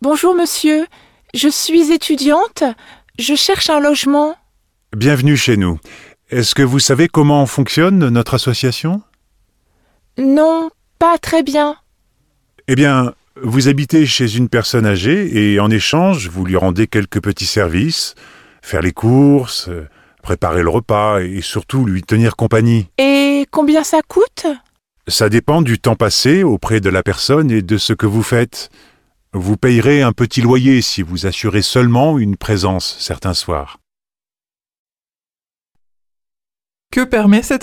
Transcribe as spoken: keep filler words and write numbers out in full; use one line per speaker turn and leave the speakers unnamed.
Bonjour monsieur, je suis étudiante, je cherche un logement.
Bienvenue chez nous. Est-ce que vous savez comment fonctionne notre association ?
Non, pas très bien.
Eh bien, vous habitez chez une personne âgée et en échange, vous lui rendez quelques petits services, faire les courses, préparer le repas et surtout lui tenir compagnie.
Et combien ça coûte ?
Ça dépend du temps passé auprès de la personne et de ce que vous faites. Vous payerez un petit loyer si vous assurez seulement une présence certains soirs.
Que permet cette association ?